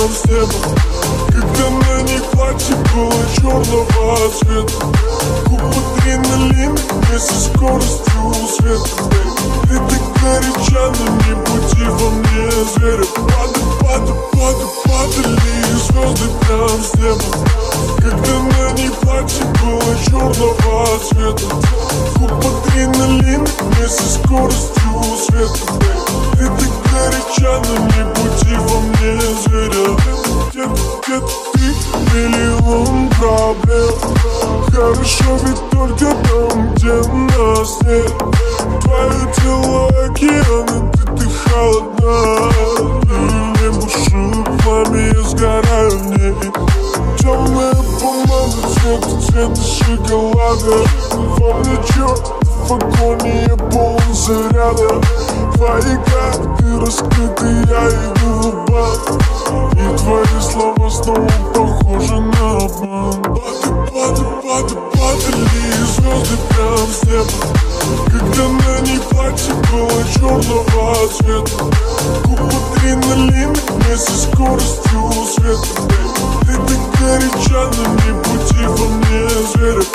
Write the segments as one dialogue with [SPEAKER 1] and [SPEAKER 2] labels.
[SPEAKER 1] прям с неба. Когда на ней платье было черного цвета. Губ адреналин вместе с скоростью света. Ты так горяча, но не буди во мне зверя. Падали звезды прям с неба. Когда на ней платье было черного цвета. Губ адреналин вместе с скоростью света. Ты так горяча, но не буди во мне зверя. Где ты, миллион проблем. Хорошо ведь только там, где нас нет. Твое тело океан, и ты холодна. И не бушу пламя, я сгораю в ней. Темная помада цвета шоколада. Во мне черт, в вагоне я полон заряда. Твои карты раскрыты, я иду в бан. И твои слова снова похожи на обман. Падали звезды прям с неба. Когда на ней платье было черного цвета. Губ адреналин вместе с скоростью света. Ты так горяча, но не буди во мне зверя.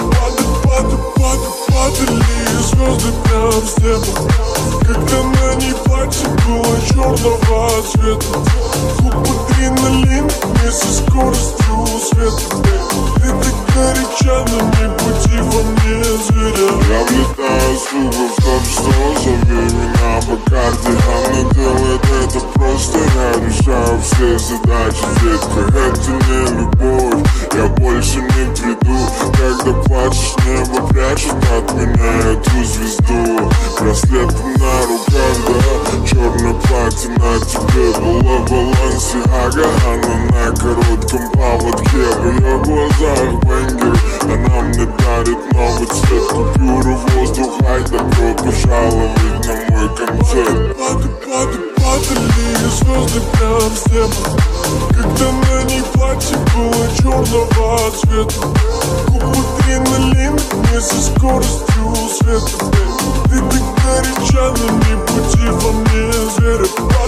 [SPEAKER 1] Падали звезды прям с неба. Когда на ней платье было черного цвета. Губ адреналин вместе с скоростью света. Ты так горяча, но не буди во мне зверя.
[SPEAKER 2] Я влетаю с клубов в топ 100, зови меня по карте. Она делает это просто, я решаю все задачи. Детка, это не любовь, я больше не приду. Когда плачешь, небо прячет от меня эту звезду. Браслеты на руках, да, черное платье на тебе. Была Балансиага, она на коротком поводке. В ее глазах бенгер, она мне дарит новый цвет. Купюры, воздух, ай, добро пожаловать на мой концерт.
[SPEAKER 1] Падали звезды прям с неба. Когда на ней платье было черного цвета. Губ адреналин вместе с скоростью света. Ты так горяча, но не буди во мне зверя.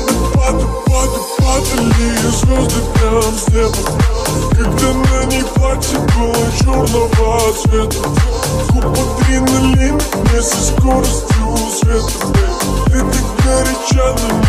[SPEAKER 1] Падали звезды прям с неба. Когда на ней платье было черного цвета. Губ адреналин вместе с скоростью света. Ты так горяча, но